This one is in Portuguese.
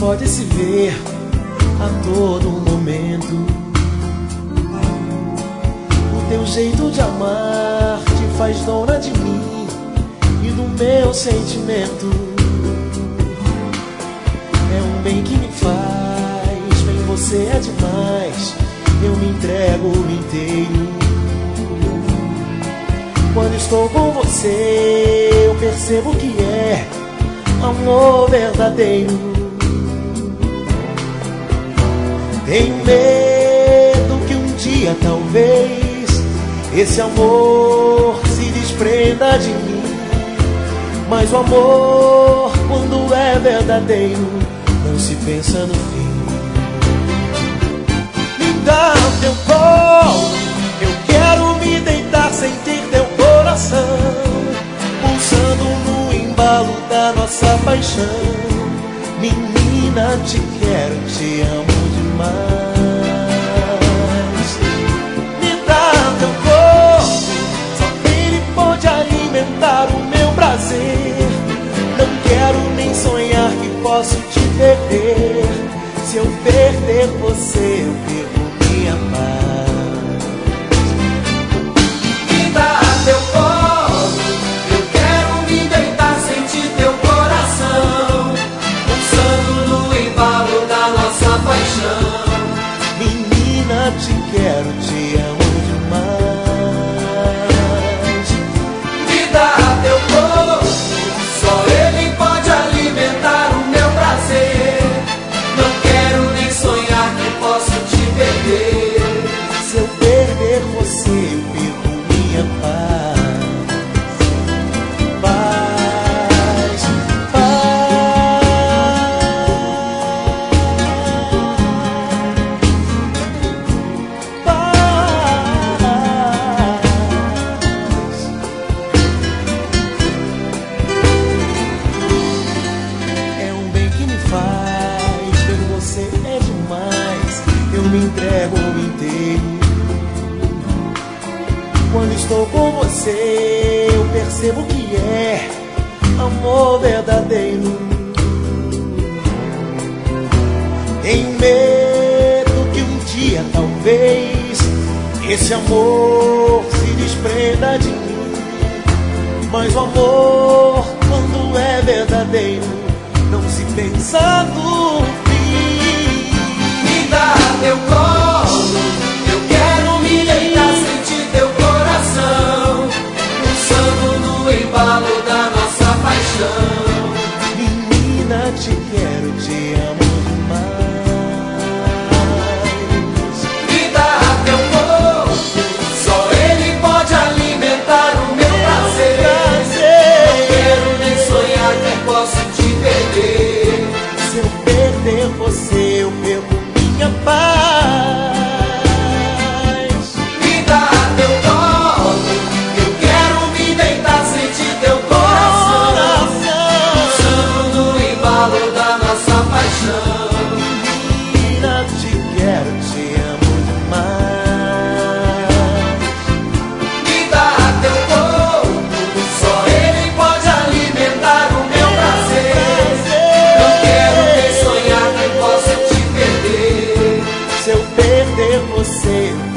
pode se ver a todo momento. O teu jeito de amar te faz dona de mim e do meu sentimento. É um bem que me faz bem, você é demais. Eu me entrego inteiro. Quando estou com você, eu percebo que é amor verdadeiro. Tenho medo que um dia talvez esse amor se desprenda de mim. Mas o amor, quando é verdadeiro, não se pensa no fim. Me dá o teu colo, eu quero me deitar, sentir teu coração pulsando no embalo da nossa paixão. Menina, te quero, te amo demais. Me dá teu corpo, só ele pode alimentar o meu prazer. Não quero nem sonhar que posso te perder. Se eu perder você, eu perco minha paz. Me dá teu colo, eu quero me deitar, sentir teu coração pulsando no embalo da nossa paixão. Menina, te quero, te amo demais. Me dá teu corpo, só ele pode alimentar o meu prazer. Não quero nem sonhar que posso te perder. Se eu perder você, eu perco minha paz. Paz, é um bem que me faz ver você é demais. Eu me entrego inteiro. Quando estou com você, eu percebo que é amor verdadeiro. Tenho medo que um dia talvez esse amor se desprenda de mim. Mas o amor, quando é verdadeiro, não se pensa no fim. Me dá teu colo, eu quero me deitar, sentir teu coração pulsando no embalo da nossa paixão. Menina, te quero, te amo demais. Me dá teu corpo, só ele pode alimentar o meu prazer. Não quero nem sonhar que posso te perder. Se eu perder você, eu perco minha paz. Me dá teu colo, eu quero me deitar, sentir teu coração pulsando no embalo da nossa paixão. Menina, te quero, te amo demais. Me dá teu corpo, só ele pode alimentar o meu prazer. Não quero nem sonhar que posso te perder. Se eu perder você, eu